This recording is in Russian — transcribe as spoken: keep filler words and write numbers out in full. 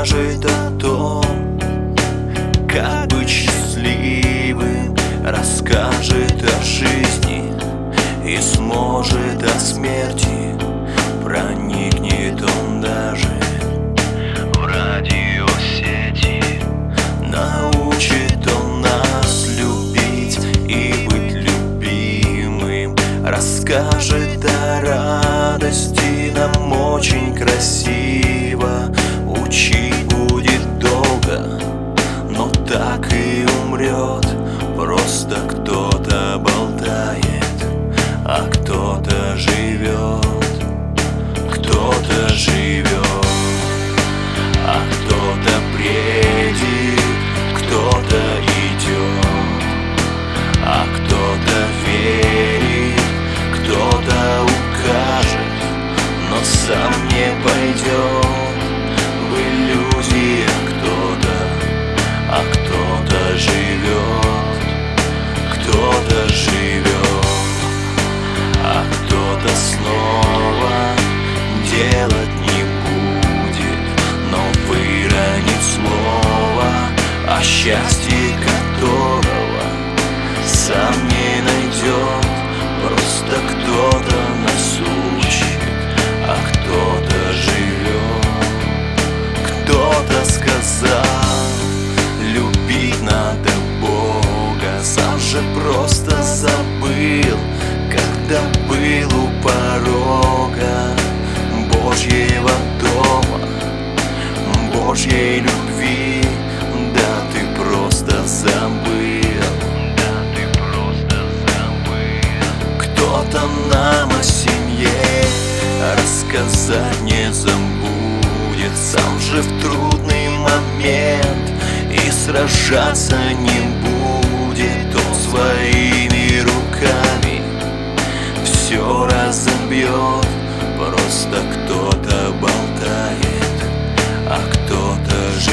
расскажет о том, как быть счастливым, расскажет о жизни и сможет от смерти. Проникнет он даже в радиосети, научит он нас любить и быть любимым, расскажет о радости нам очень красиво. Учить будет долго, но так и умрет. Просто кто-то болтает, а кто-то живет. Кто-то живет, а кто-то бредит. Кто-то идет, а кто-то верит. Кто-то укажет, но сам не пойдет. В иллюзиях кто-то, а кто-то живет. Кто-то живет, а кто-то снова делать не будет, но выронит слово, о счастье которого сам не найдет. Просто кто-то нас учит, а кто-то живет. Кто-то сказал, любить надо Бога, сам же просто забыл, когда был у порога Божьего дома, Божьей любви. Да ты просто забыл, да ты просто забыл. Кто-то нам о семье рассказать не забудет, сам же в трудный момент и сражаться не будет. Он своими руками все разобьет. Просто кто-то болтает, а кто-то